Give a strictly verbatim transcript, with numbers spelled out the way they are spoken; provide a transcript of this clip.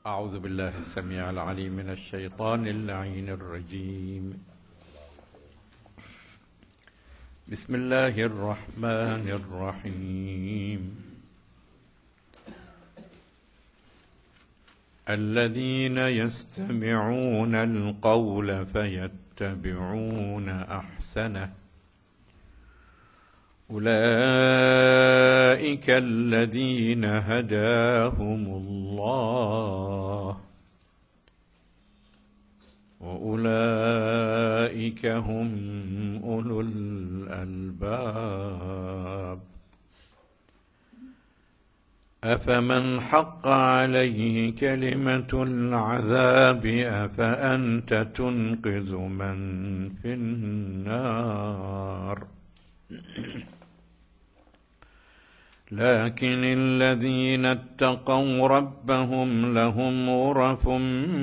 أعوذ بالله السميع العليم من الشيطان اللعين الرجيم. بسم الله الرحمن الرحيم. الذين يستمعون القول فيتبعون أحسنه أولئك الذين هداهم الله وأولئك هم أولو الألباب. أفمن حق عليه كلمة العذاب أفأنت تنقذ من في النار؟ لكن الذين اتقوا ربهم لهم غرف